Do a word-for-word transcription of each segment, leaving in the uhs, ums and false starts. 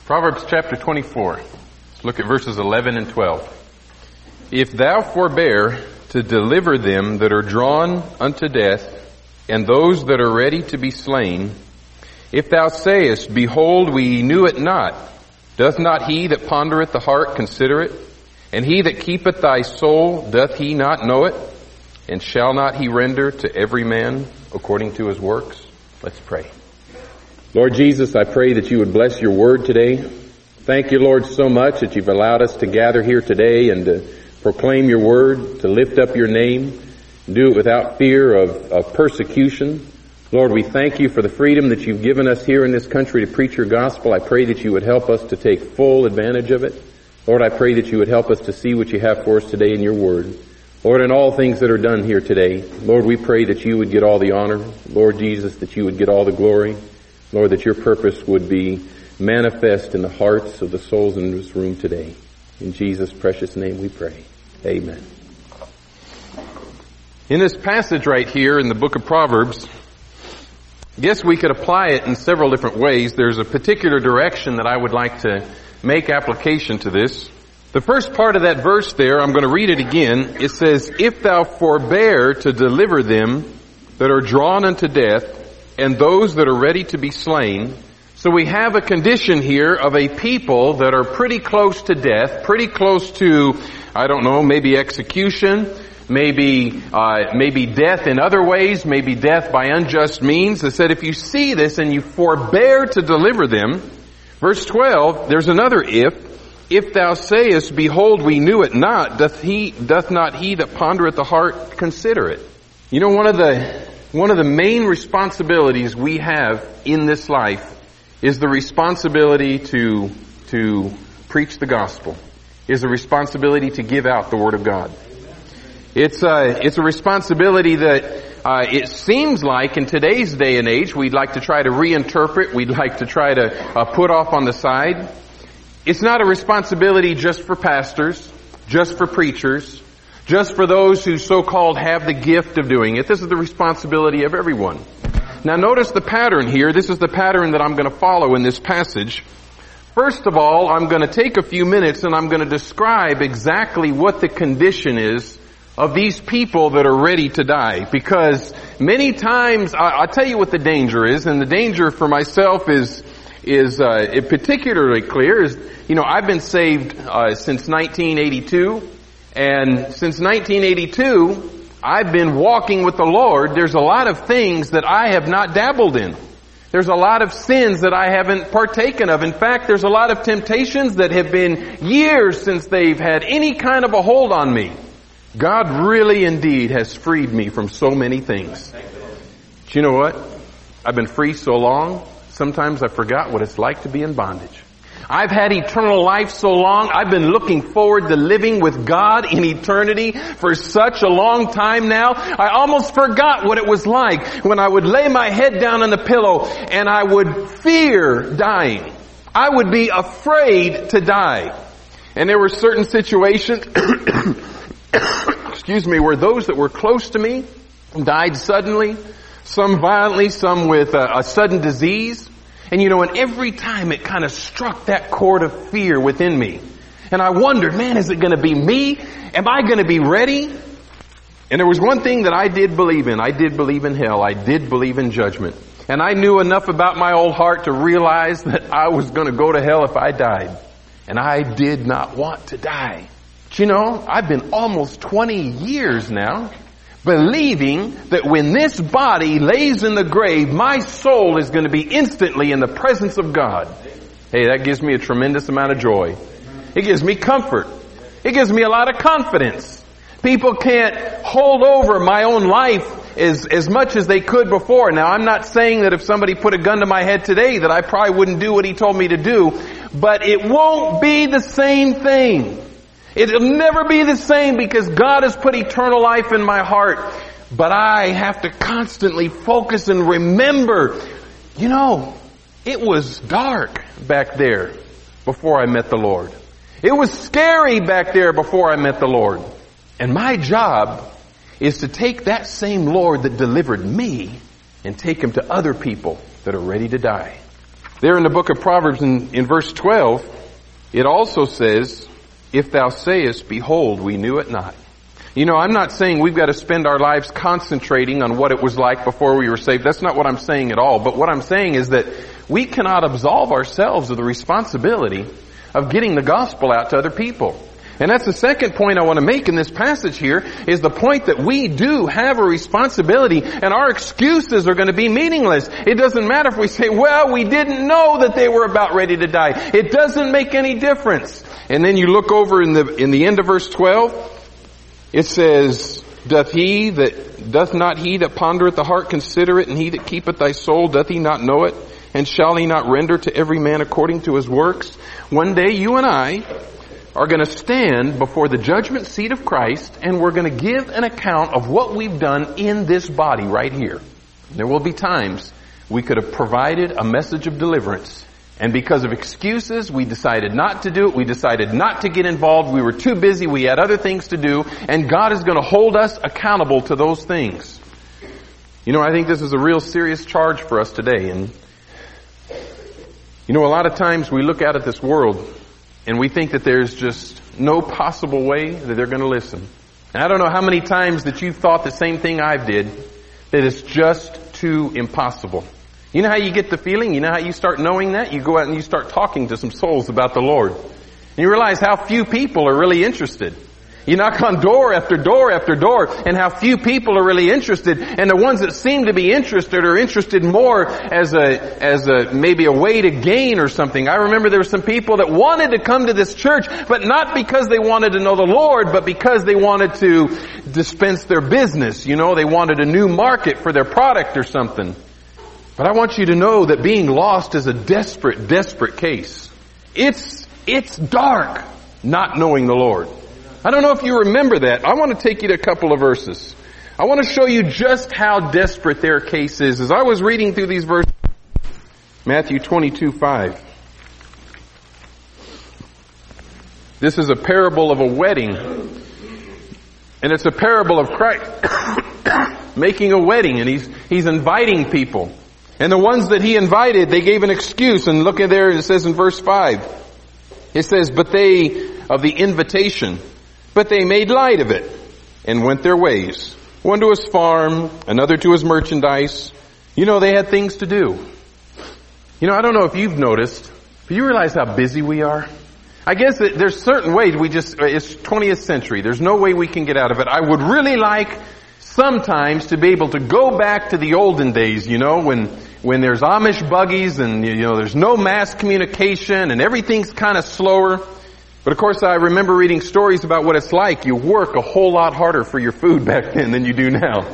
Proverbs chapter twenty-four. Let's look at verses eleven and twelve. If thou forbear to deliver them that are drawn unto death, and those that are ready to be slain, if thou sayest, Behold, we knew it not, doth not he that pondereth the heart consider it? And he that keepeth thy soul, doth he not know it? And shall not he render to every man according to his works? Let's pray. Lord Jesus, I pray that you would bless your word today. Thank you, Lord, so much that you've allowed us to gather here today and to proclaim your word, to lift up your name, and do it without fear of, of persecution. Lord, we thank you for the freedom that you've given us here in this country to preach your gospel. I pray that you would help us to take full advantage of it. Lord, I pray that you would help us to see what you have for us today in your word. Lord, in all things that are done here today, Lord, we pray that you would get all the honor. Lord Jesus, that you would get all the glory. Lord, that your purpose would be manifest in the hearts of the souls in this room today. In Jesus' precious name we pray. Amen. In this passage right here in the book of Proverbs, I guess we could apply it in several different ways. There's a particular direction that I would like to make application to this. The first part of that verse there, I'm going to read it again. It says, If thou forbear to deliver them that are drawn unto death, and those that are ready to be slain. So we have a condition here of a people that are pretty close to death, pretty close to, I don't know, maybe execution, maybe uh, maybe death in other ways, maybe death by unjust means. It said if you see this and you forbear to deliver them, verse twelve, there's another if. If thou sayest, Behold, we knew it not, doth he doth not he that pondereth the heart consider it? You know, one of the one of the main responsibilities we have in this life is the responsibility to to preach the gospel, is the responsibility to give out the Word of God. It's a, it's a responsibility that uh, it seems like in today's day and age we'd like to try to reinterpret, we'd like to try to uh, put off on the side. It's not a responsibility just for pastors, just for preachers, just for those who so-called have the gift of doing it. This is the responsibility of everyone. Now notice the pattern here. This is the pattern that I'm going to follow in this passage. First of all, I'm going to take a few minutes and I'm going to describe exactly what the condition is of these people that are ready to die. Because many times, I, I'll tell you what the danger is, and the danger for myself is is uh, particularly clear. Is, you know, I've been saved uh, since nineteen eighty-two. And since nineteen eighty-two, I've been walking with the Lord. There's a lot of things that I have not dabbled in. There's a lot of sins that I haven't partaken of. In fact, there's a lot of temptations that have been years since they've had any kind of a hold on me. God really indeed has freed me from so many things. But you know what? I've been free so long, sometimes I forgot what it's like to be in bondage. I've had eternal life so long, I've been looking forward to living with God in eternity for such a long time now. I almost forgot what it was like when I would lay my head down on the pillow and I would fear dying. I would be afraid to die. And there were certain situations, excuse me, where those that were close to me died suddenly, some violently, some with a, a sudden disease. And you know, and every time it kind of struck that chord of fear within me. And I wondered, man, is it going to be me? Am I going to be ready? And there was one thing that I did believe in. I did believe in hell. I did believe in judgment. And I knew enough about my old heart to realize that I was going to go to hell if I died. And I did not want to die. But you know, I've been almost twenty years now believing that when this body lays in the grave, my soul is going to be instantly in the presence of God. Hey, that gives me a tremendous amount of joy. It gives me comfort. It gives me a lot of confidence. People can't hold over my own life as, as much as they could before. Now, I'm not saying that if somebody put a gun to my head today that I probably wouldn't do what he told me to do, but it won't be the same thing. It'll never be the same because God has put eternal life in my heart. But I have to constantly focus and remember, you know, it was dark back there before I met the Lord. It was scary back there before I met the Lord. And my job is to take that same Lord that delivered me and take him to other people that are ready to die. There in the book of Proverbs in, in verse twelve, it also says, if thou sayest, behold, we knew it not. You know, I'm not saying we've got to spend our lives concentrating on what it was like before we were saved. That's not what I'm saying at all. But what I'm saying is that we cannot absolve ourselves of the responsibility of getting the gospel out to other people. And that's the second point I want to make in this passage here, is the point that we do have a responsibility, and our excuses are going to be meaningless. It doesn't matter if we say, well, we didn't know that they were about ready to die. It doesn't make any difference. And then you look over in the in the end of verse twelve, it says, Doth he that doth not he that pondereth the heart consider it, and he that keepeth thy soul, doth he not know it? And shall he not render to every man according to his works? One day you and I are going to stand before the judgment seat of Christ, and we're going to give an account of what we've done in this body right here. There will be times we could have provided a message of deliverance, and because of excuses, we decided not to do it. We decided not to get involved. We were too busy. We had other things to do, and God is going to hold us accountable to those things. You know, I think this is a real serious charge for us today. And you know, a lot of times we look out at this world and we think that there's just no possible way that they're going to listen. And I don't know how many times that you've thought the same thing I did, that it's just too impossible. You know how you get the feeling? You know how you start knowing that? You go out and you start talking to some souls about the Lord. And you realize how few people are really interested. You knock on door after door after door, and how few people are really interested. And the ones that seem to be interested are interested more as a, as a, maybe a way to gain or something. I remember there were some people that wanted to come to this church, but not because they wanted to know the Lord, but because they wanted to dispense their business. You know, they wanted a new market for their product or something. But I want you to know that being lost is a desperate, desperate case. It's, it's dark not knowing the Lord. I don't know if you remember that. I want to take you to a couple of verses. I want to show you just how desperate their case is. As I was reading through these verses, Matthew twenty-two five. This is a parable of a wedding. And it's a parable of Christ making a wedding, and he's, he's inviting people. And the ones that he invited, they gave an excuse. And look at there, it says in verse five. It says, but they, of the invitation, but they made light of it and went their ways. One to his farm, another to his merchandise. You know, they had things to do. You know, I don't know if you've noticed, but you realize how busy we are? I guess that there's certain ways we just, it's twentieth century. There's no way we can get out of it. I would really like sometimes to be able to go back to the olden days, you know, when, when there's Amish buggies and, you know, there's no mass communication and everything's kind of slower. But of course I remember reading stories about what it's like. You work a whole lot harder for your food back then than you do now.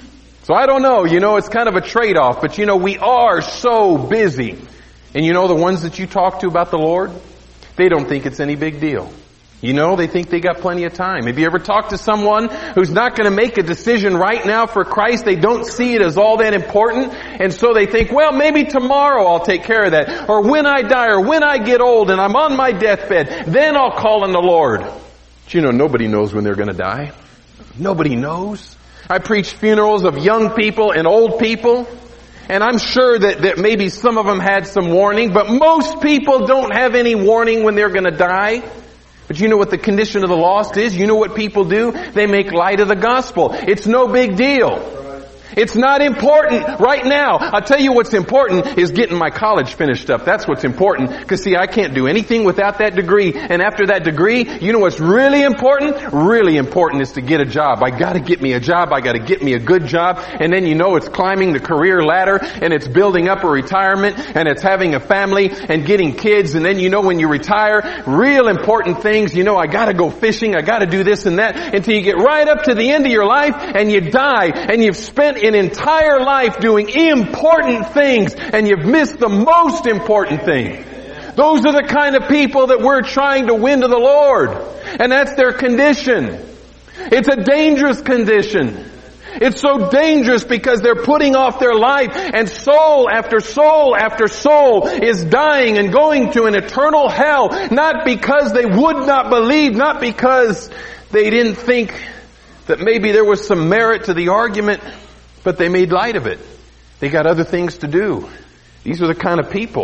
So I don't know, you know, it's kind of a trade-off. But you know, we are so busy. And you know, the ones that you talk to about the Lord, they don't think it's any big deal. You know, they think they got plenty of time. Have you ever talked to someone who's not going to make a decision right now for Christ? They don't see it as all that important. And so they think, well, maybe tomorrow I'll take care of that. Or when I die, or when I get old and I'm on my deathbed, then I'll call on the Lord. But you know, nobody knows when they're going to die. Nobody knows. I preach funerals of young people and old people. And I'm sure that, that maybe some of them had some warning, but most people don't have any warning when they're going to die. But you know what the condition of the lost is? You know what people do? They make light of the gospel. It's no big deal. It's not important right now. I'll tell you what's important is getting my college finished up. That's what's important. Because see, I can't do anything without that degree. And after that degree, you know what's really important? Really important is to get a job. I gotta get me a job. I gotta get me a good job. And then you know it's climbing the career ladder, and it's building up a retirement, and it's having a family and getting kids. And then you know when you retire, real important things, you know, I gotta go fishing. I gotta do this and that, until you get right up to the end of your life and you die, and you've spent an entire life doing important things, and you've missed the most important thing. Those are the kind of people that we're trying to win to the Lord. And that's their condition. It's a dangerous condition. It's so dangerous because they're putting off their life, and soul after soul after soul is dying and going to an eternal hell, not because they would not believe, not because they didn't think that maybe there was some merit to the argument, but they made light of it. They got other things to do. These are the kind of people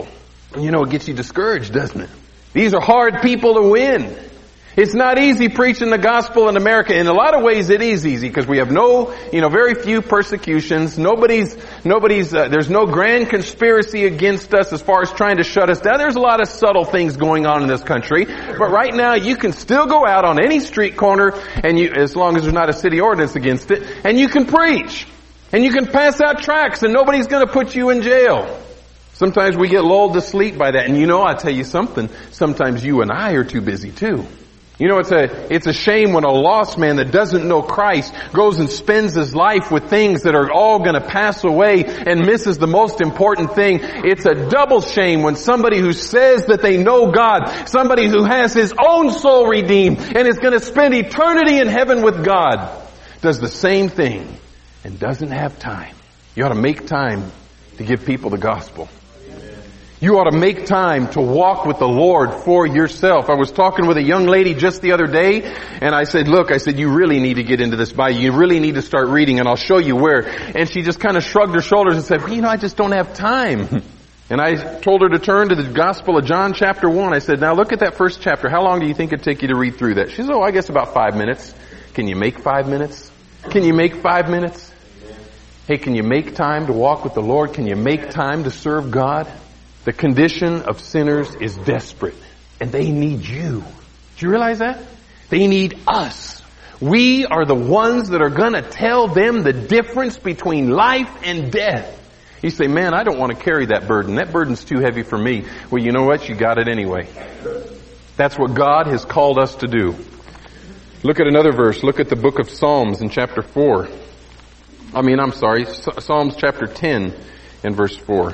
You know, it gets you discouraged, doesn't it? These are hard people to win. It's not easy preaching the gospel in America. In a lot of ways it is easy because we have no, you know, very few persecutions. Nobody's, nobody's, uh, there's no grand conspiracy against us as far as trying to shut us down. There's a lot of subtle things going on in this country. But right now you can still go out on any street corner and you, as long as there's not a city ordinance against it, and you can preach. And you can pass out tracts and nobody's going to put you in jail. Sometimes we get lulled to sleep by that. And you know, I'll tell you something, sometimes you and I are too busy too. You know, it's a, it's a shame when a lost man that doesn't know Christ goes and spends his life with things that are all going to pass away and misses the most important thing. It's a double shame when somebody who says that they know God, somebody who has his own soul redeemed and is going to spend eternity in heaven with God, does the same thing and doesn't have time. You ought to make time to give people the gospel. You ought to make time to walk with the Lord for yourself. I was talking with a young lady just the other day, and I said, look, I said, you really need to get into this Bible. You really need to start reading, and I'll show you where. And she just kind of shrugged her shoulders and said, well, you know, I just don't have time. And I told her to turn to the Gospel of John chapter one. I said, now look at that first chapter. How long do you think it'd take you to read through that? She said, oh, I guess about five minutes. Can you make five minutes? Can you make five minutes? Hey, can you make time to walk with the Lord? Can you make time to serve God? The condition of sinners is desperate, and they need you. Do you realize that? They need us. We are the ones that are going to tell them the difference between life and death. You say, man, I don't want to carry that burden. That burden's too heavy for me. Well, you know what? You got it anyway. That's what God has called us to do. Look at another verse. Look at the book of Psalms in chapter four. I mean, I'm sorry, Psalms chapter ten and verse four.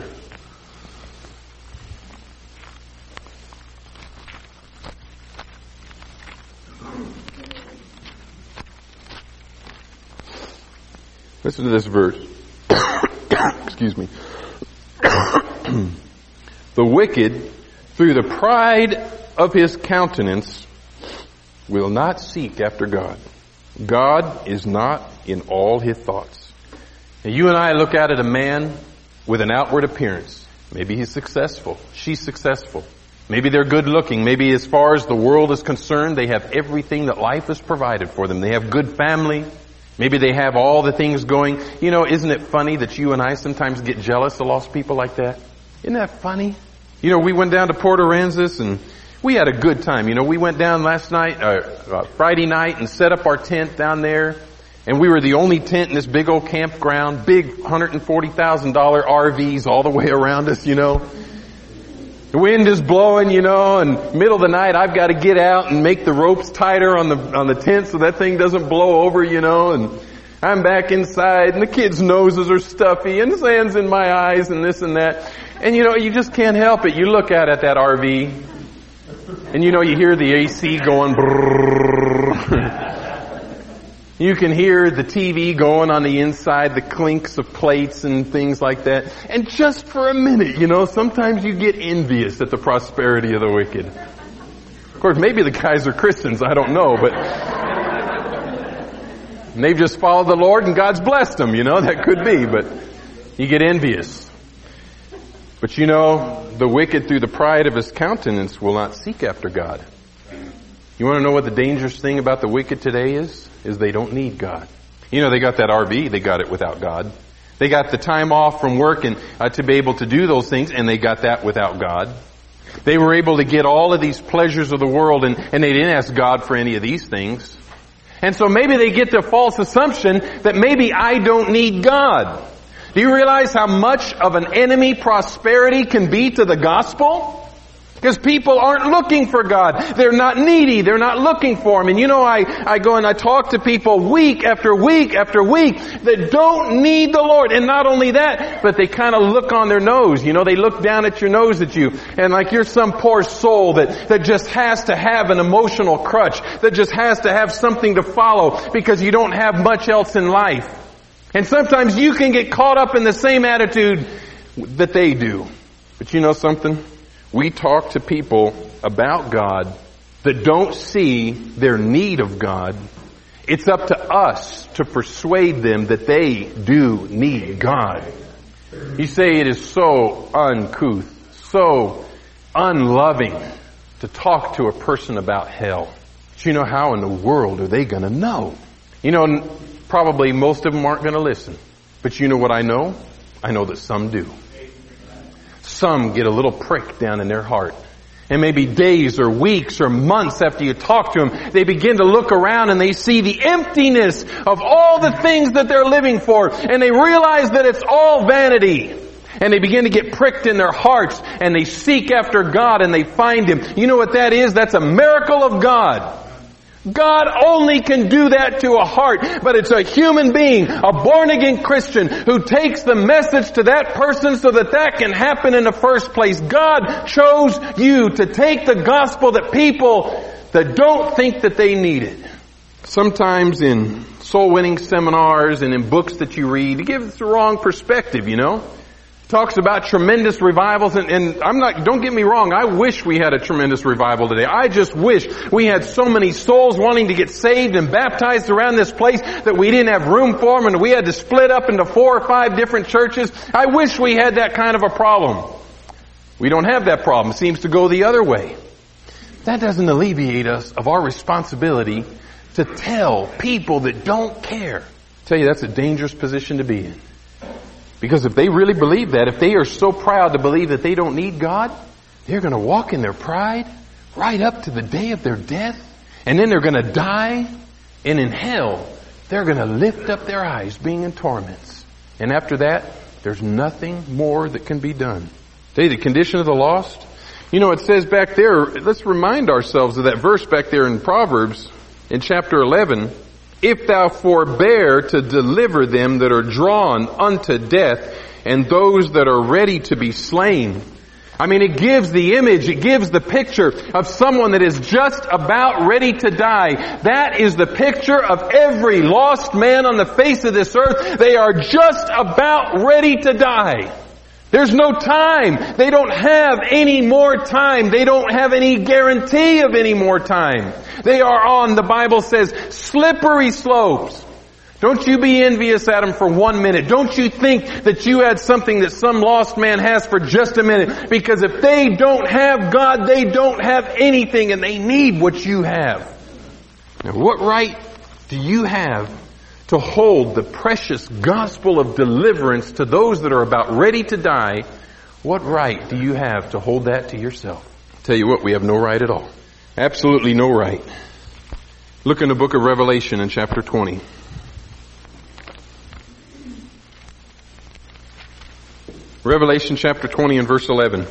Listen to this verse. Excuse me. The wicked, through the pride of his countenance, will not seek after God. God is not in all his thoughts. Now you and I look out at a man with an outward appearance. Maybe he's successful. She's successful. Maybe they're good looking. Maybe as far as the world is concerned, they have everything that life has provided for them. They have good family. Maybe they have all the things going. You know, isn't it funny that you and I sometimes get jealous of lost people like that? Isn't that funny? You know, we went down to Port Aransas and we had a good time. You know, we went down last night, uh, uh, Friday night and set up our tent down there. And we were the only tent in this big old campground, big one hundred forty thousand dollars R Vs all the way around us, you know. The wind is blowing, you know, and middle of the night I've got to get out and make the ropes tighter on the on the tent so that thing doesn't blow over, you know, and I'm back inside and the kids' noses are stuffy and sand's in my eyes and this and that. And you know, you just can't help it. You look out at that R V and you know, you hear the A C going brrrr. You can hear the T V going on the inside, the clinks of plates and things like that. And just for a minute, you know, sometimes you get envious at the prosperity of the wicked. Of course, maybe the guys are Christians, I don't know, but they've just followed the Lord and God's blessed them, you know, that could be, but you get envious. But you know, the wicked through the pride of his countenance will not seek after God. You want to know what the dangerous thing about the wicked today is? Is they don't need God. You know, they got that R V, they got it without God. They got the time off from work and uh, to be able to do those things, and they got that without God. They were able to get all of these pleasures of the world, and, and they didn't ask God for any of these things. And so maybe they get the false assumption that maybe I don't need God. Do you realize how much of an enemy prosperity can be to the gospel? Because people aren't looking for God. They're not needy. They're not looking for Him. And you know, I, I go and I talk to people week after week after week that don't need the Lord. And not only that, but they kind of look on their nose. You know, they look down at your nose at you. And like you're some poor soul that, that just has to have an emotional crutch. That just has to have something to follow because you don't have much else in life. And sometimes you can get caught up in the same attitude that they do. But you know something? We talk to people about God that don't see their need of God. It's up to us to persuade them that they do need God. You say it is so uncouth, so unloving to talk to a person about hell. But you know, how in the world are they going to know? You know, probably most of them aren't going to listen. But you know what I know? I know that some do. Some get a little prick down in their heart. And maybe days or weeks or months after you talk to them, they begin to look around and they see the emptiness of all the things that they're living for. And they realize that it's all vanity. And they begin to get pricked in their hearts and they seek after God and they find Him. You know what that is? That's a miracle of God. God only can do that to a heart, but it's a human being, a born-again Christian, who takes the message to that person so that that can happen in the first place. God chose you to take the gospel that people that don't think that they need it. Sometimes in soul-winning seminars and in books that you read, it gives the wrong perspective, you know. Talks about tremendous revivals, and, and I'm not, don't get me wrong, I wish we had a tremendous revival today. I just wish we had so many souls wanting to get saved and baptized around this place that we didn't have room for them and we had to split up into four or five different churches. I wish we had that kind of a problem. We don't have that problem. It seems to go the other way. That doesn't alleviate us of our responsibility to tell people that don't care. I tell you, that's a dangerous position to be in. Because if they really believe that, if they are so proud to believe that they don't need God, they're going to walk in their pride right up to the day of their death. And then they're going to die. And in hell, they're going to lift up their eyes being in torments. And after that, there's nothing more that can be done. Tell you the condition of the lost. You know, it says back there, let's remind ourselves of that verse back there in Proverbs in chapter eleven. If thou forbear to deliver them that are drawn unto death and those that are ready to be slain. I mean, it gives the image, it gives the picture of someone that is just about ready to die. That is the picture of every lost man on the face of this earth. They are just about ready to die. There's no time. They don't have any more time. They don't have any guarantee of any more time. They are on, the Bible says, slippery slopes. Don't you be envious at them for one minute. Don't you think that you had something that some lost man has for just a minute. Because if they don't have God, they don't have anything and they need what you have. Now, what right do you have to hold the precious gospel of deliverance to those that are about ready to die? What right do you have to hold that to yourself? I'll tell you what, we have no right at all. Absolutely no right. Look in the book of Revelation in chapter twenty. Revelation chapter twenty and verse eleven.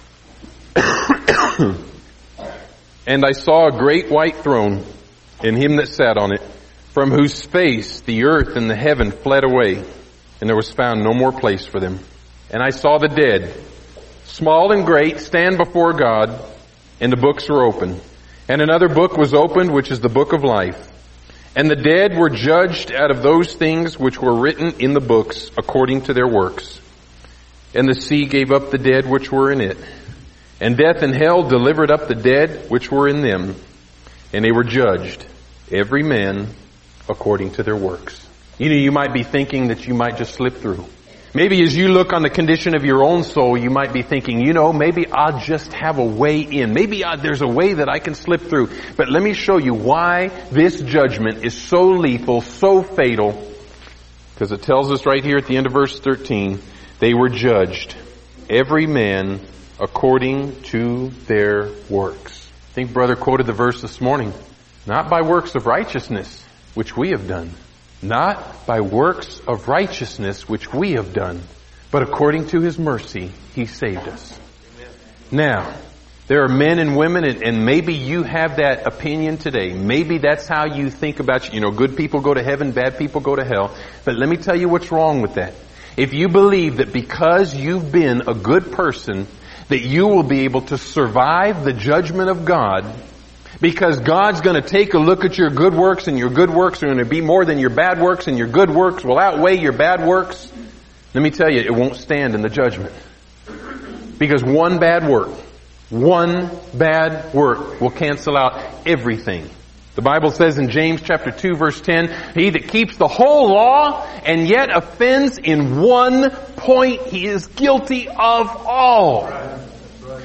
And I saw a great white throne, and him that sat on it, from whose face the earth and the heaven fled away, and there was found no more place for them. And I saw the dead, small and great, stand before God, and the books were open. And another book was opened, which is the book of life. And the dead were judged out of those things which were written in the books according to their works. And the sea gave up the dead which were in it. And death and hell delivered up the dead which were in them. And they were judged, every man according to their works. You know, you might be thinking that you might just slip through. Maybe as you look on the condition of your own soul, you might be thinking, you know, maybe I'll just have a way in. Maybe I, there's a way that I can slip through. But let me show you why this judgment is so lethal, so fatal. Because it tells us right here at the end of verse thirteen, they were judged, every man according to their works. I think brother quoted the verse this morning. Not by works of righteousness, which we have done. Not by works of righteousness which we have done, but according to His mercy, He saved us. Now, there are men and women, and, and maybe you have that opinion today. Maybe that's how you think about, you know, good people go to heaven, bad people go to hell. But let me tell you what's wrong with that. If you believe that because you've been a good person, that you will be able to survive the judgment of God, because God's going to take a look at your good works, and your good works are going to be more than your bad works, and your good works will outweigh your bad works. Let me tell you, it won't stand in the judgment. Because one bad work, one bad work will cancel out everything. The Bible says in James chapter two verse ten, he that keeps the whole law and yet offends in one point, he is guilty of all.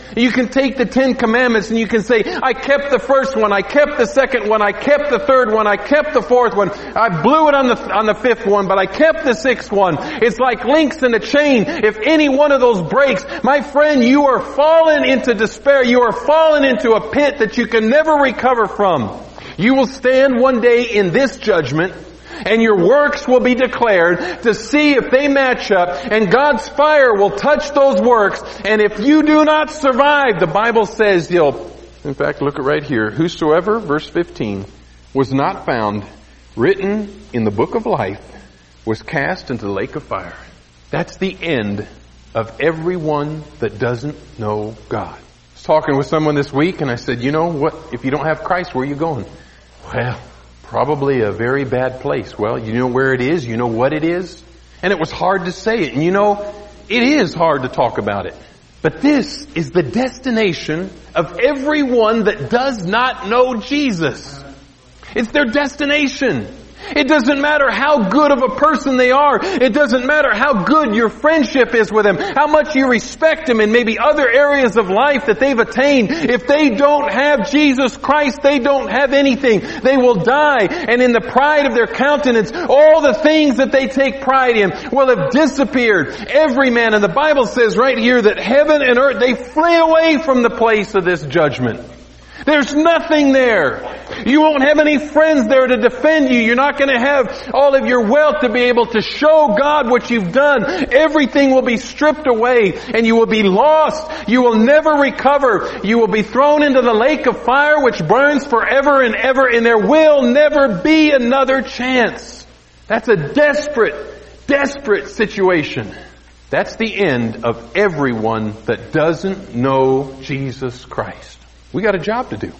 You can take the Ten Commandments and you can say, I kept the first one, I kept the second one, I kept the third one, I kept the fourth one, I blew it on the on the fifth one, but I kept the sixth one. It's like links in a chain. If any one of those breaks, my friend, you are fallen into despair. You are fallen into a pit that you can never recover from. You will stand one day in this judgment, and your works will be declared to see if they match up, and God's fire will touch those works, and if you do not survive, the Bible says you'll, in fact, look at right here, whosoever, verse fifteen, was not found written in the book of life was cast into the lake of fire. That's the end of everyone that doesn't know God. I was talking with someone this week, and I said, you know what, if you don't have Christ, where are you going? Well, probably a very bad place. Well, you know where it is. You know what it is. And it was hard to say it. And you know, it is hard to talk about it. But this is the destination of everyone that does not know Jesus. It's their destination. It doesn't matter how good of a person they are. It doesn't matter how good your friendship is with them, how much you respect them in maybe other areas of life that they've attained. If they don't have Jesus Christ, they don't have anything. They will die, and in the pride of their countenance, all the things that they take pride in will have disappeared. Every man, and the Bible says right here that heaven and earth, they flee away from the place of this judgment. There's nothing there. You won't have any friends there to defend you. You're not going to have all of your wealth to be able to show God what you've done. Everything will be stripped away and you will be lost. You will never recover. You will be thrown into the lake of fire which burns forever and ever, and there will never be another chance. That's a desperate, desperate situation. That's the end of everyone that doesn't know Jesus Christ. We got a job to do.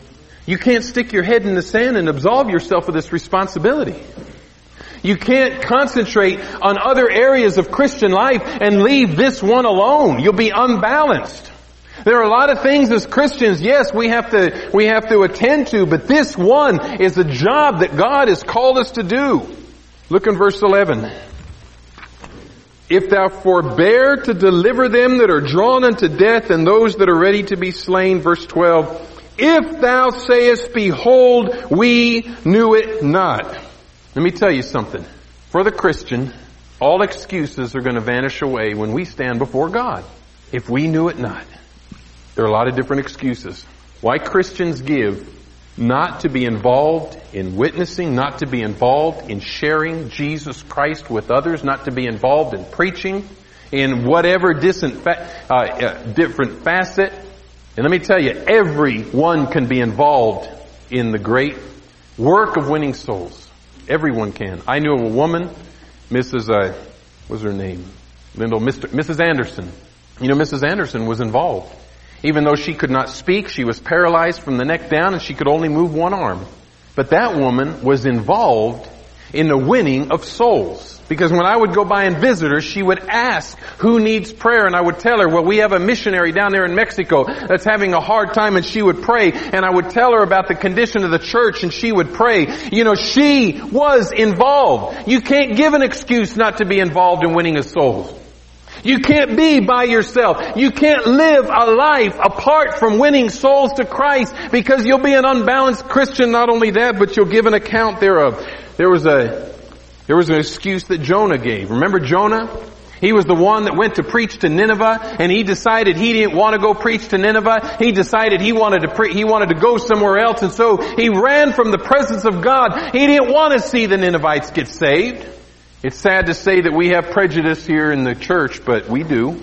You can't stick your head in the sand and absolve yourself of this responsibility. You can't concentrate on other areas of Christian life and leave this one alone. You'll be unbalanced. There are a lot of things as Christians, yes, we have to, we have to attend to, but this one is a job that God has called us to do. Look in verse eleven. If thou forbear to deliver them that are drawn unto death and those that are ready to be slain, verse twelve, if thou sayest, behold, we knew it not. Let me tell you something. For the Christian, all excuses are going to vanish away when we stand before God. If we knew it not. There are a lot of different excuses. Why Christians give not to be involved in witnessing, not to be involved in sharing Jesus Christ with others, not to be involved in preaching, in whatever different, uh, uh, different facet. And let me tell you, everyone can be involved in the great work of winning souls. Everyone can. I knew of a woman, Missus Uh, what was her name? Lyndall, Mister Missus Anderson. You know, Missus Anderson was involved. Even though she could not speak, she was paralyzed from the neck down and she could only move one arm. But that woman was involved in the winning of souls. Because when I would go by and visit her, she would ask who needs prayer, and I would tell her, well, we have a missionary down there in Mexico that's having a hard time, and she would pray, and I would tell her about the condition of the church, and she would pray. You know, she was involved. You can't give an excuse not to be involved in winning a soul. You can't be by yourself. You can't live a life apart from winning souls to Christ, because you'll be an unbalanced Christian. Not only that, but you'll give an account thereof. There was a, there was an excuse that Jonah gave. Remember Jonah? He was the one that went to preach to Nineveh, and he decided he didn't want to go preach to Nineveh. He decided he wanted to pre- he wanted to go somewhere else, and so he ran from the presence of God. He didn't want to see the Ninevites get saved. It's sad to say that we have prejudice here in the church, but we do.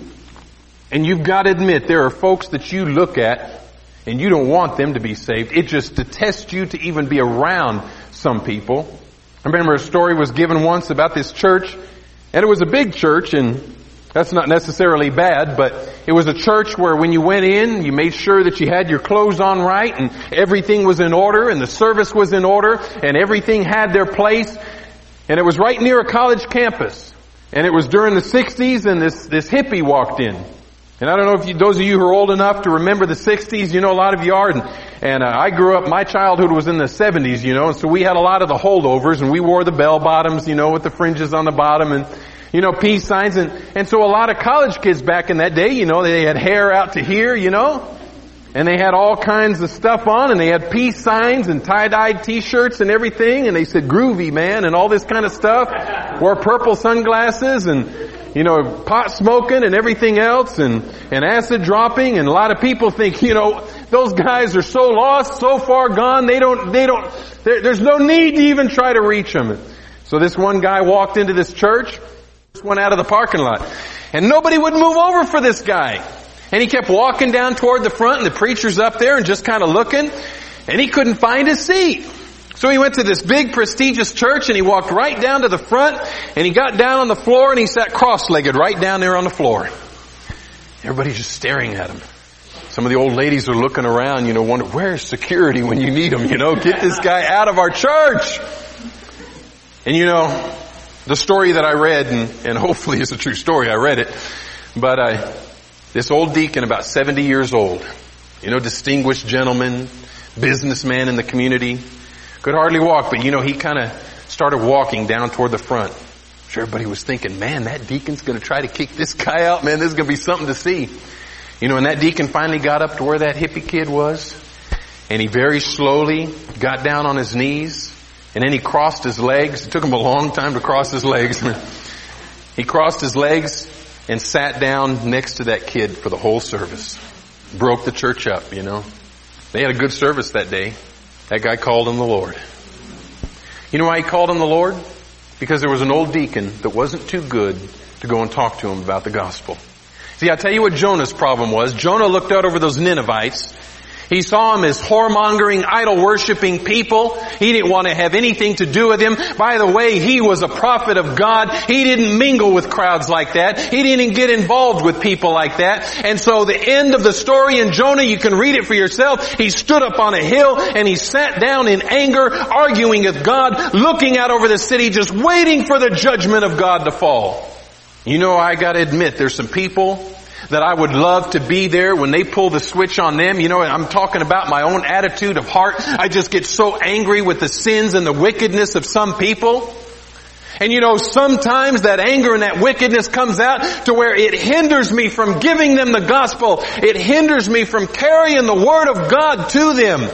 And you've got to admit, there are folks that you look at and you don't want them to be saved. It just detests you to even be around some people. I remember a story was given once about this church, and it was a big church, and that's not necessarily bad, but it was a church where when you went in, you made sure that you had your clothes on right, and everything was in order, and the service was in order, and everything had their place. And it was right near a college campus. And it was during the sixties, and this, this hippie walked in. And I don't know if you, those of you who are old enough to remember the sixties, you know, a lot of you are. And, and uh, I grew up, my childhood was in the seventies, you know, and so we had a lot of the holdovers, and we wore the bell bottoms, you know, with the fringes on the bottom. And, you know, peace signs. And, and so a lot of college kids back in that day, you know, they had hair out to here, you know, and they had all kinds of stuff on, and they had peace signs and tie-dyed t-shirts and everything, and they said groovy, man, and all this kind of stuff. Wore purple sunglasses and, you know, pot smoking and everything else, and, and acid dropping, and a lot of people think, you know, those guys are so lost, so far gone, they don't, they don't, there, there's no need to even try to reach them. So this one guy walked into this church, just went out of the parking lot, and nobody would move over for this guy. And he kept walking down toward the front, and the preacher's up there and just kind of looking, and he couldn't find his seat. So he went to this big prestigious church, and he walked right down to the front, and he got down on the floor, and he sat cross-legged right down there on the floor. Everybody's just staring at him. Some of the old ladies are looking around, you know, wonder, where's security when you need them? You know, get this guy out of our church. And you know, the story that I read, and, and hopefully it's a true story, I read it, but uh, this old deacon, about seventy years old, you know, distinguished gentleman, businessman in the community, could hardly walk, but you know, he kind of started walking down toward the front. I'm sure everybody was thinking, man, that deacon's going to try to kick this guy out, man, this is going to be something to see. You know, and that deacon finally got up to where that hippie kid was, and he very slowly got down on his knees, and then he crossed his legs. It took him a long time to cross his legs. He crossed his legs and sat down next to that kid for the whole service. Broke the church up, you know. They had a good service that day. That guy called him the Lord. You know why he called him the Lord? Because there was an old deacon that wasn't too good to go and talk to him about the gospel. See, I'll tell you what Jonah's problem was. Jonah looked out over those Ninevites. He saw them as whoremongering, idol-worshipping people. He didn't want to have anything to do with him. By the way, he was a prophet of God. He didn't mingle with crowds like that. He didn't get involved with people like that. And so the end of the story in Jonah, you can read it for yourself. He stood up on a hill and he sat down in anger, arguing with God, looking out over the city, just waiting for the judgment of God to fall. You know, I gotta admit, there's some people that I would love to be there when they pull the switch on them. You know, I'm talking about my own attitude of heart. I just get so angry with the sins and the wickedness of some people. And you know, sometimes that anger and that wickedness comes out to where it hinders me from giving them the gospel. It hinders me from carrying the word of God to them.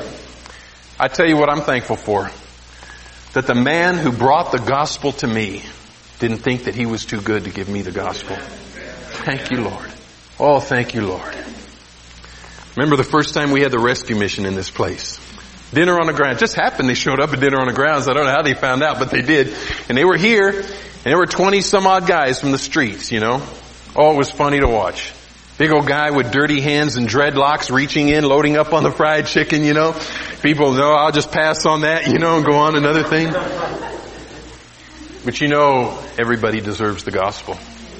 I tell you what I'm thankful for. That the man who brought the gospel to me didn't think that he was too good to give me the gospel. Thank you, Lord. Oh, thank you, Lord. Remember the first time we had the rescue mission in this place. Dinner on the ground. It just happened they showed up at Dinner on the Grounds. I don't know how they found out, but they did. And they were here, and there were twenty some odd guys from the streets, you know. Oh, it was funny to watch. Big old guy with dirty hands and dreadlocks reaching in, loading up on the fried chicken, you know. People know, I'll just pass on that, you know, and go on another thing. But you know, everybody deserves the gospel.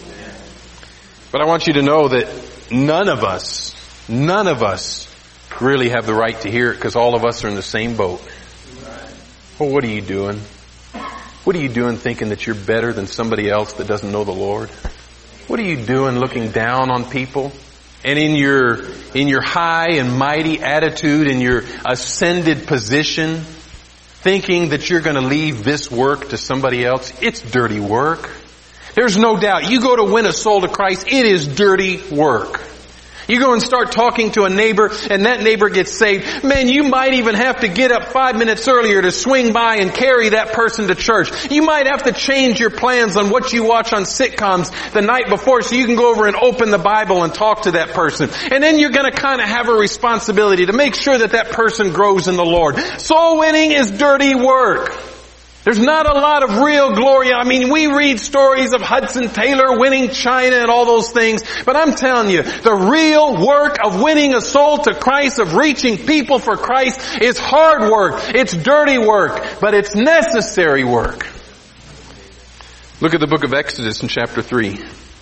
But I want you to know that none of us, none of us really have the right to hear it because all of us are in the same boat. Well, what are you doing? What are you doing thinking that you're better than somebody else that doesn't know the Lord? What are you doing looking down on people? And in your, in your high and mighty attitude, in your ascended position, thinking that you're going to leave this work to somebody else, it's dirty work. There's no doubt. You go to win a soul to Christ, it is dirty work. You go and start talking to a neighbor and that neighbor gets saved. Man, you might even have to get up five minutes earlier to swing by and carry that person to church. You might have to change your plans on what you watch on sitcoms the night before so you can go over and open the Bible and talk to that person. And then you're going to kind of have a responsibility to make sure that that person grows in the Lord. Soul winning is dirty work. There's not a lot of real glory. I mean, we read stories of Hudson Taylor winning China and all those things. But I'm telling you, the real work of winning a soul to Christ, of reaching people for Christ, is hard work. It's dirty work. But it's necessary work. Look at the book of Exodus in chapter three.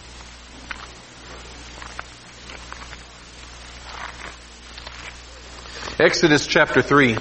Exodus chapter three.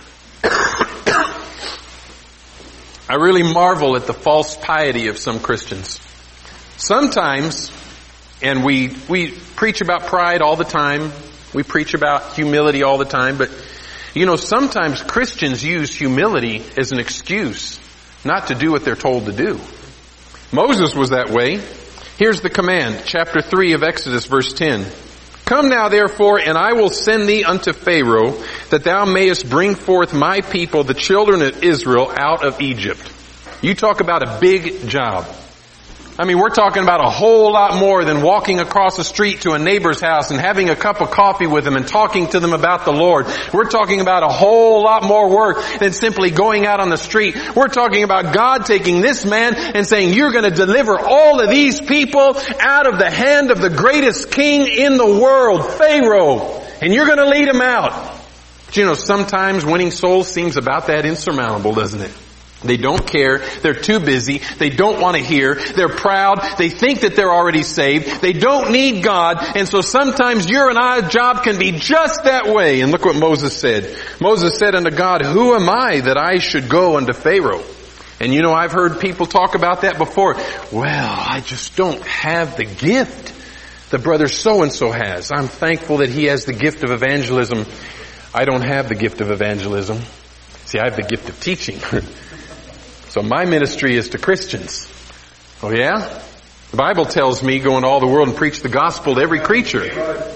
I really marvel at the false piety of some Christians. Sometimes, and we we preach about pride all the time, we preach about humility all the time, but you know, sometimes Christians use humility as an excuse not to do what they're told to do. Moses was that way. Here's the command, chapter three of Exodus, verse ten. Come now therefore, and I will send thee unto Pharaoh, that thou mayest bring forth my people, the children of Israel, out of Egypt. You talk about a big job. I mean, we're talking about a whole lot more than walking across the street to a neighbor's house and having a cup of coffee with them and talking to them about the Lord. We're talking about a whole lot more work than simply going out on the street. We're talking about God taking this man and saying, you're going to deliver all of these people out of the hand of the greatest king in the world, Pharaoh, and you're going to lead them out. But you know, sometimes winning souls seems about that insurmountable, doesn't it? They don't care. They're too busy. They don't want to hear. They're proud. They think that they're already saved. They don't need God. And so sometimes your and I's job can be just that way. And look what Moses said. Moses said unto God, who am I that I should go unto Pharaoh? And you know, I've heard people talk about that before. Well, I just don't have the gift that brother so-and-so has. I'm thankful that he has the gift of evangelism. I don't have the gift of evangelism. See, I have the gift of teaching. So my ministry is to Christians. Oh yeah? The Bible tells me go into all the world and preach the gospel to every creature.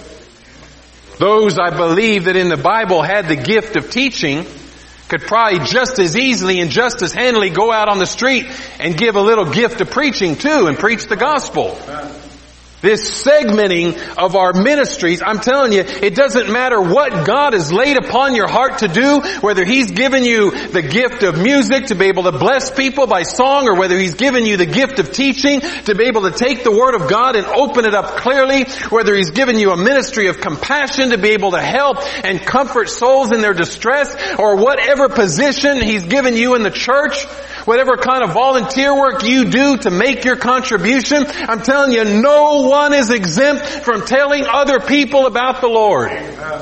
Those I believe that in the Bible had the gift of teaching could probably just as easily and just as handily go out on the street and give a little gift of preaching too and preach the gospel. This segmenting of our ministries, I'm telling you, it doesn't matter what God has laid upon your heart to do, whether He's given you the gift of music to be able to bless people by song, or whether He's given you the gift of teaching to be able to take the Word of God and open it up clearly, whether He's given you a ministry of compassion to be able to help and comfort souls in their distress, or whatever position He's given you in the church, whatever kind of volunteer work you do to make your contribution, I'm telling you, no one is exempt from telling other people about the Lord.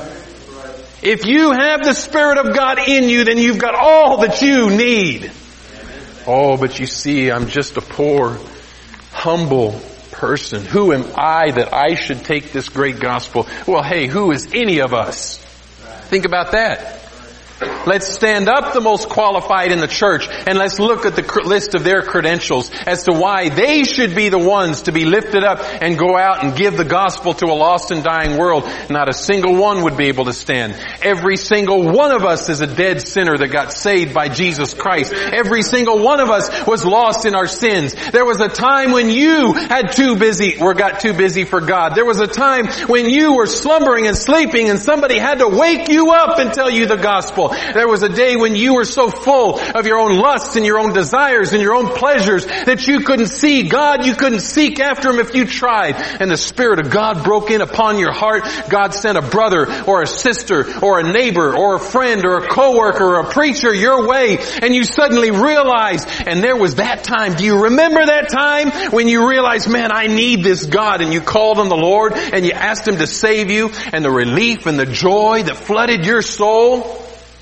If you have the Spirit of God in you, then you've got all that you need. Oh, but you see, I'm just a poor, humble person. Who am I that I should take this great gospel? Well, hey, who is any of us? Think about that. Let's stand up the most qualified in the church and let's look at the list of their credentials as to why they should be the ones to be lifted up and go out and give the gospel to a lost and dying world. Not a single one would be able to stand. Every single one of us is a dead sinner that got saved by Jesus Christ. Every single one of us was lost in our sins. There was a time when you had too busy or got too busy for God. There was a time when you were slumbering and sleeping and somebody had to wake you up and tell you the gospel. There was a day when you were so full of your own lusts and your own desires and your own pleasures that you couldn't see God, you couldn't seek after Him if you tried. And the Spirit of God broke in upon your heart. God sent a brother or a sister or a neighbor or a friend or a coworker or a preacher your way, and you suddenly realized, and there was that time. Do you remember that time when you realized, man, I need this God, and you called on the Lord and you asked Him to save you, and the relief and the joy that flooded your soul?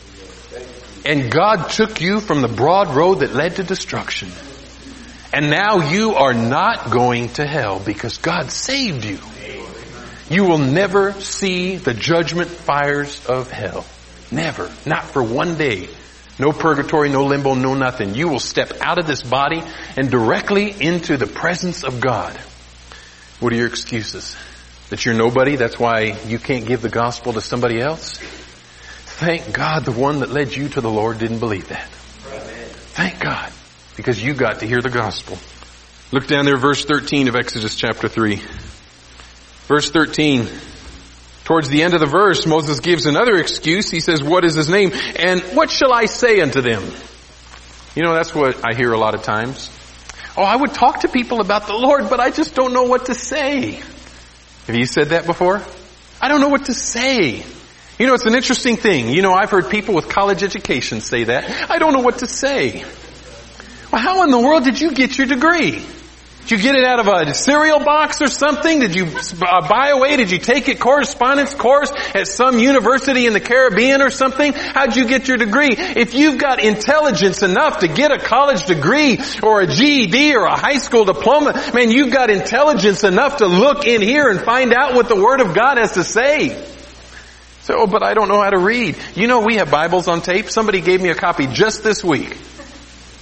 And God took you from the broad road that led to destruction. And now you are not going to hell because God saved you. You will never see the judgment fires of hell. Never. Not for one day. No purgatory, no limbo, no nothing. You will step out of this body and directly into the presence of God. What are your excuses? That you're nobody? That's why you can't give the gospel to somebody else? Thank God the one that led you to the Lord didn't believe that. Thank God. Because you got to hear the gospel. Look down there, verse thirteen of Exodus chapter three. Verse thirteen. Towards the end of the verse, Moses gives another excuse. He says, what is his name? And what shall I say unto them? You know, that's what I hear a lot of times. Oh, I would talk to people about the Lord, but I just don't know what to say. Have you said that before? I don't know what to say. You know, it's an interesting thing. You know, I've heard people with college education say that. I don't know what to say. Well, how in the world did you get your degree? Did you get it out of a cereal box or something? Did you uh, buy away? Did you take a correspondence course at some university in the Caribbean or something? How'd you get your degree? If you've got intelligence enough to get a college degree or a G E D or a high school diploma, man, you've got intelligence enough to look in here and find out what the Word of God has to say. So, oh, but I don't know how to read. You know, we have Bibles on tape. Somebody gave me a copy just this week.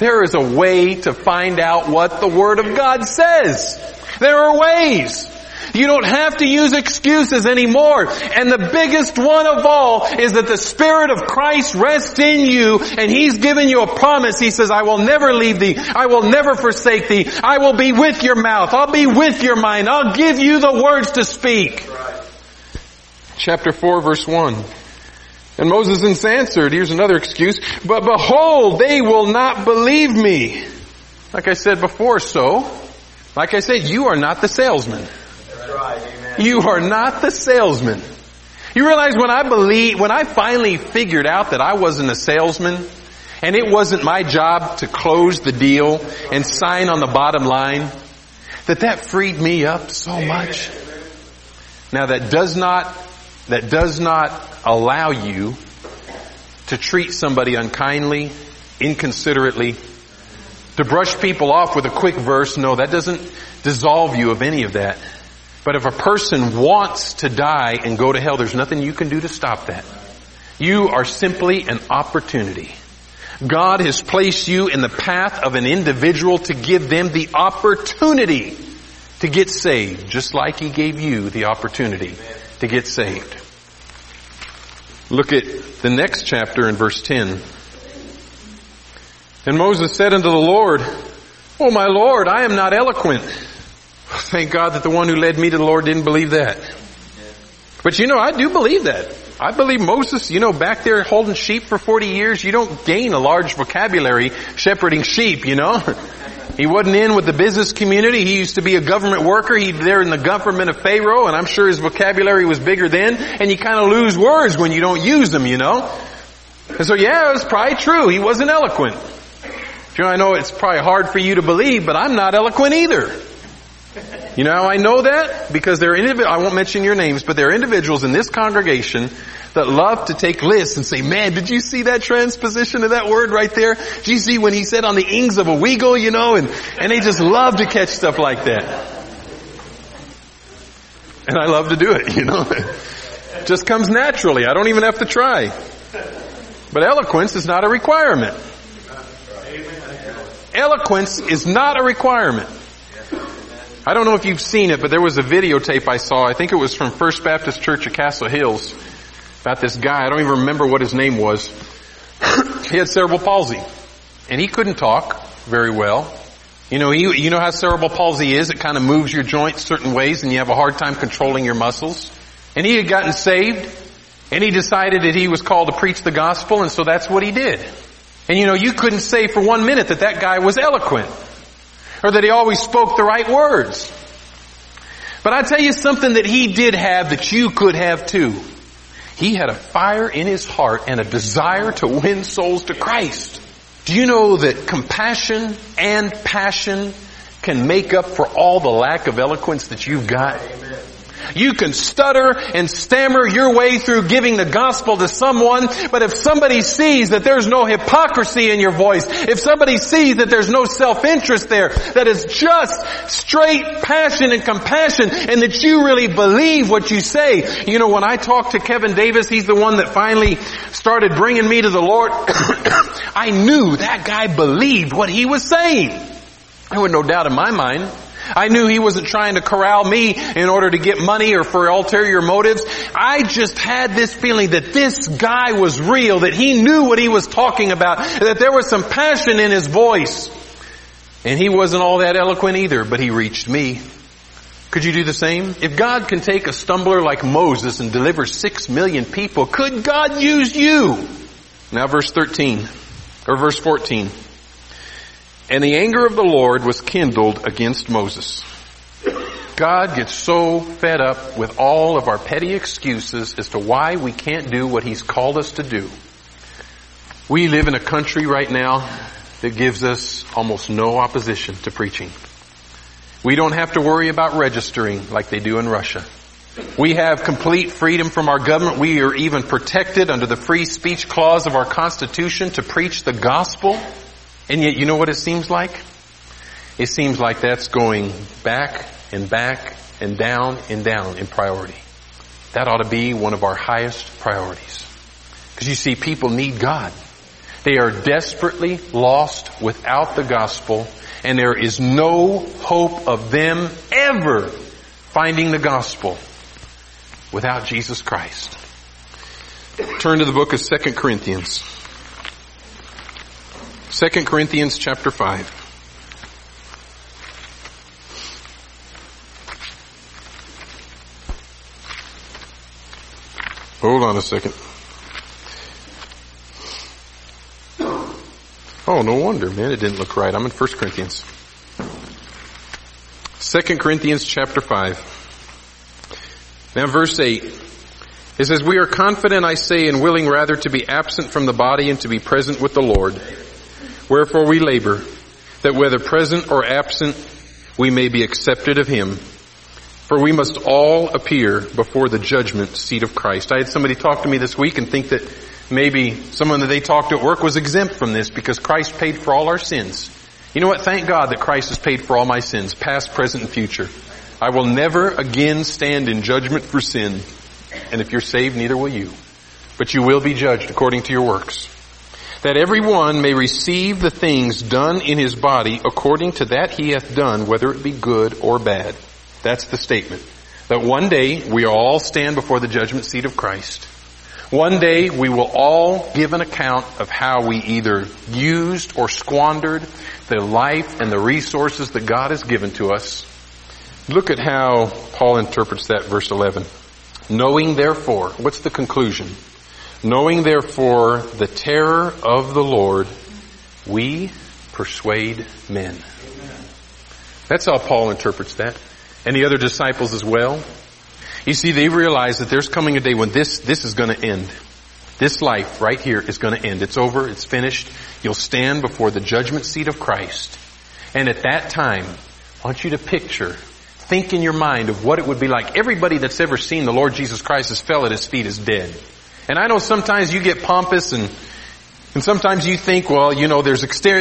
There is a way to find out what the Word of God says. There are ways. You don't have to use excuses anymore. And the biggest one of all is that the Spirit of Christ rests in you, and He's given you a promise. He says, I will never leave thee. I will never forsake thee. I will be with your mouth. I'll be with your mind. I'll give you the words to speak. Right. Chapter four, verse one. And Moses answered, here's another excuse, but behold, they will not believe me. Like I said before, so, like I said, you are not the salesman. Right, amen. You are not the salesman. You realize when I believe, when I finally figured out that I wasn't a salesman, and it wasn't my job to close the deal and sign on the bottom line, that that freed me up so much. Now that does not, that does not allow you to treat somebody unkindly, inconsiderately, to brush people off with a quick verse. No, that doesn't dissolve you of any of that. But if a person wants to die and go to hell, there's nothing you can do to stop that. You are simply an opportunity. God has placed you in the path of an individual to give them the opportunity to get saved, just like He gave you the opportunity to get saved. Look at the next chapter in verse ten. And Moses said unto the Lord, Oh my Lord, I am not eloquent. Thank God that the one who led me to the Lord didn't believe that. But you know, I do believe that. I believe Moses, you know, back there holding sheep for forty years, you don't gain a large vocabulary shepherding sheep, you know. He wasn't in with the business community. He used to be a government worker. He there in the government of Pharaoh, and I'm sure his vocabulary was bigger then. And you kind of lose words when you don't use them, you know. And so, yeah, it was probably true. He wasn't eloquent. You know, I know it's probably hard for you to believe, but I'm not eloquent either. You know how I know that? Because there are individuals, I won't mention your names, but there are individuals in this congregation that love to take lists and say, man, did you see that transposition of that word right there? Did you see when he said on the ings of a weagle, you know? And, and they just love to catch stuff like that. And I love to do it, you know? It just comes naturally. I don't even have to try. But eloquence is not a requirement. Eloquence is not a requirement. I don't know if you've seen it, but there was a videotape I saw. I think it was from First Baptist Church of Castle Hills about this guy. I don't even remember what his name was. He had cerebral palsy, and he couldn't talk very well. You know, you, you know how cerebral palsy is. It kind of moves your joints certain ways, and you have a hard time controlling your muscles. And he had gotten saved, and he decided that he was called to preach the gospel, and so that's what he did. And you know, you couldn't say for one minute that that guy was eloquent, or that he always spoke the right words. But I tell you something that he did have that you could have too. He had a fire in his heart and a desire to win souls to Christ. Do you know that compassion and passion can make up for all the lack of eloquence that you've got? Amen. You can stutter and stammer your way through giving the gospel to someone, but if somebody sees that there's no hypocrisy in your voice, if somebody sees that there's no self-interest there, that it's just straight passion and compassion, and that you really believe what you say. You know, when I talked to Kevin Davis, he's the one that finally started bringing me to the Lord, I knew that guy believed what he was saying. There was no doubt in my mind. I knew he wasn't trying to corral me in order to get money or for ulterior motives. I just had this feeling that this guy was real, that he knew what he was talking about, that there was some passion in his voice. And he wasn't all that eloquent either, but he reached me. Could you do the same? If God can take a stumbler like Moses and deliver six million people, could God use you? Now verse thirteen, or verse fourteen. And the anger of the Lord was kindled against Moses. God gets so fed up with all of our petty excuses as to why we can't do what He's called us to do. We live in a country right now that gives us almost no opposition to preaching. We don't have to worry about registering like they do in Russia. We have complete freedom from our government. We are even protected under the free speech clause of our Constitution to preach the gospel. And yet, you know what it seems like? It seems like that's going back and back and down and down in priority. That ought to be one of our highest priorities. Because you see, people need God. They are desperately lost without the gospel, and there is no hope of them ever finding the gospel without Jesus Christ. Turn to the book of Second Corinthians. Second Corinthians chapter five. Hold on a second. Oh, no wonder, man. It didn't look right. I'm in First Corinthians. Second Corinthians chapter five. Now verse eight. It says, "We are confident, I say, and willing rather to be absent from the body and to be present with the Lord. Wherefore we labor, that whether present or absent, we may be accepted of Him. For we must all appear before the judgment seat of Christ." I had somebody talk to me this week and think that maybe someone that they talked to at work was exempt from this because Christ paid for all our sins. You know what? Thank God that Christ has paid for all my sins, past, present, and future. I will never again stand in judgment for sin. And if you're saved, neither will you. But you will be judged according to your works. That every one may receive the things done in his body according to that he hath done, whether it be good or bad. That's the statement. That one day we all stand before the judgment seat of Christ. One day we will all give an account of how we either used or squandered the life and the resources that God has given to us. Look at how Paul interprets that, verse eleven. "Knowing therefore," what's the conclusion? "Knowing therefore the terror of the Lord, we persuade men." Amen. That's how Paul interprets that. And the other disciples as well. You see, they realize that there's coming a day when this, this is going to end. This life right here is going to end. It's over. It's finished. You'll stand before the judgment seat of Christ. And at that time, I want you to picture, think in your mind of what it would be like. Everybody that's ever seen the Lord Jesus Christ has fell at His feet is dead. And I know sometimes you get pompous and And sometimes you think, well, you know, there's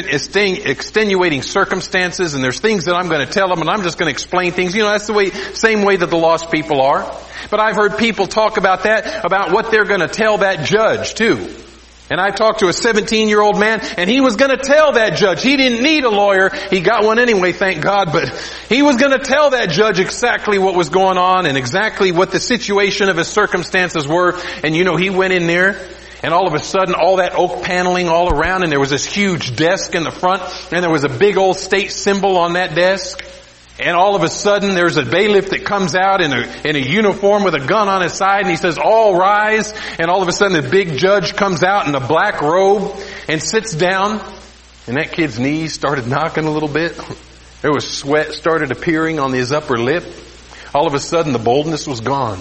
extenuating circumstances and there's things that I'm going to tell them and I'm just going to explain things. You know, that's the way, same way that the lost people are. But I've heard people talk about that, about what they're going to tell that judge too. And I talked to a seventeen-year-old man and he was going to tell that judge. He didn't need a lawyer. He got one anyway, thank God. But he was going to tell that judge exactly what was going on and exactly what the situation of his circumstances were. And you know, he went in there. And all of a sudden, all that oak paneling all around, and there was this huge desk in the front, and there was a big old state symbol on that desk. And all of a sudden, there's a bailiff that comes out in a, in a uniform with a gun on his side, and he says, "All rise." And all of a sudden, the big judge comes out in a black robe and sits down, and that kid's knees started knocking a little bit. There was sweat started appearing on his upper lip. All of a sudden, the boldness was gone.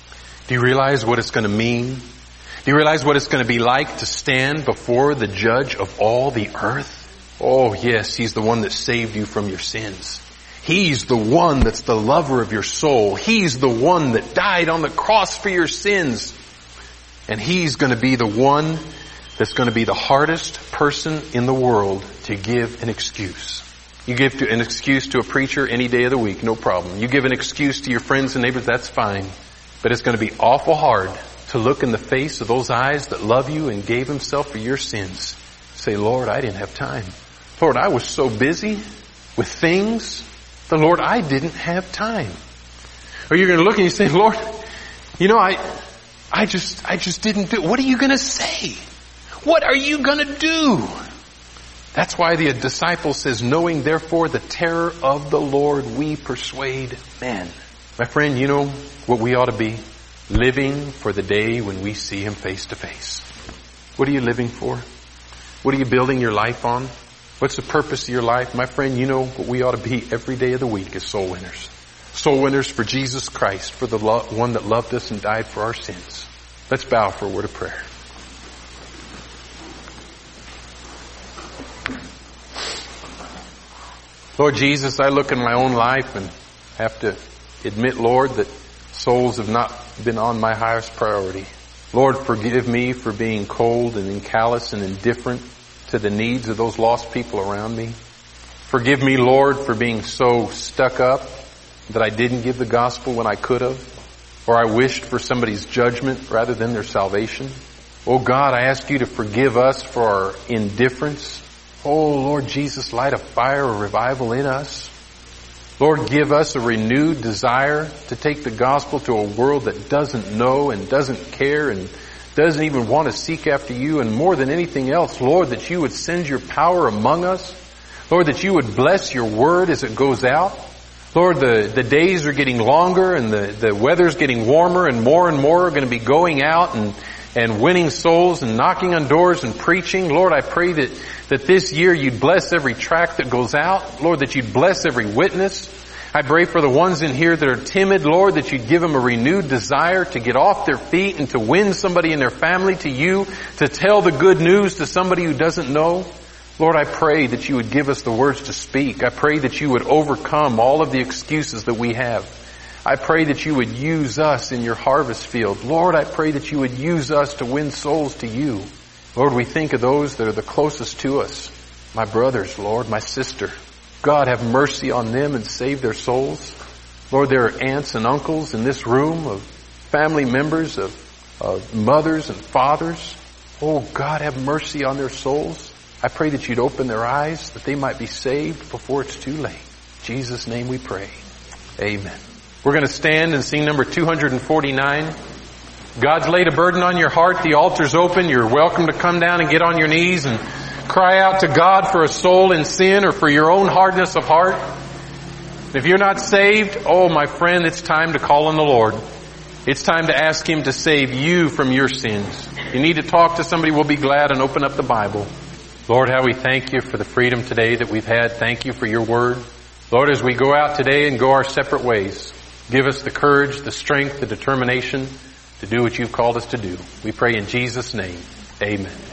Do you realize what it's going to mean? Do you realize what it's going to be like to stand before the judge of all the earth? Oh yes, He's the one that saved you from your sins. He's the one that's the lover of your soul. He's the one that died on the cross for your sins. And He's going to be the one that's going to be the hardest person in the world to give an excuse. You give to an excuse to a preacher any day of the week, no problem. You give an excuse to your friends and neighbors, that's fine. But it's going to be awful hard to look in the face of those eyes that love you and gave Himself for your sins. Say, "Lord, I didn't have time. Lord, I was so busy with things. The Lord, I didn't have time." Or you're going to look and you say, "Lord, you know, I, I just, I just didn't do it." What are you going to say? What are you going to do? That's why the disciple says, "Knowing therefore the terror of the Lord, we persuade men." My friend, you know what we ought to be? Living for the day when we see Him face to face. What are you living for? What are you building your life on? What's the purpose of your life? My friend, you know what we ought to be every day of the week is soul winners. Soul winners for Jesus Christ, for the lo- one that loved us and died for our sins. Let's bow for a word of prayer. Lord Jesus, I look in my own life and have to admit, Lord, that souls have not been on my highest priority. Lord, forgive me for being cold and callous and indifferent to the needs of those lost people around me. Forgive me, Lord, for being so stuck up that I didn't give the gospel when I could have, or I wished for somebody's judgment rather than their salvation. Oh God, I ask you to forgive us for our indifference. Oh Lord Jesus, light a fire of revival in us. Lord, give us a renewed desire to take the gospel to a world that doesn't know and doesn't care and doesn't even want to seek after you. And more than anything else, Lord, that you would send your power among us. Lord, that you would bless your word as it goes out. Lord, the, the days are getting longer and the, the weather's getting warmer, and more and more are going to be going out and, and winning souls and knocking on doors and preaching. Lord, I pray that, that this year you'd bless every tract that goes out. Lord, that you'd bless every witness. I pray for the ones in here that are timid, Lord, that you'd give them a renewed desire to get off their feet and to win somebody in their family to you, to tell the good news to somebody who doesn't know. Lord, I pray that you would give us the words to speak. I pray that you would overcome all of the excuses that we have. I pray that you would use us in your harvest field. Lord, I pray that you would use us to win souls to you. Lord, we think of those that are the closest to us. My brothers, Lord, my sister. God, have mercy on them and save their souls. Lord, there are aunts and uncles in this room, of family members, of, of mothers and fathers. Oh, God, have mercy on their souls. I pray that you'd open their eyes, that they might be saved before it's too late. In Jesus' name we pray. Amen. We're going to stand and sing number two forty-nine. God's laid a burden on your heart. The altar's open. You're welcome to come down and get on your knees and cry out to God for a soul in sin or for your own hardness of heart. If you're not saved, oh my friend, it's time to call on the Lord. It's time to ask Him to save you from your sins. You need to talk to somebody, we'll be glad, and open up the Bible. Lord, how we thank you for the freedom today that we've had. Thank you for your word. Lord, as we go out today and go our separate ways, give us the courage, the strength, the determination to do what you've called us to do. We pray in Jesus' name. Amen.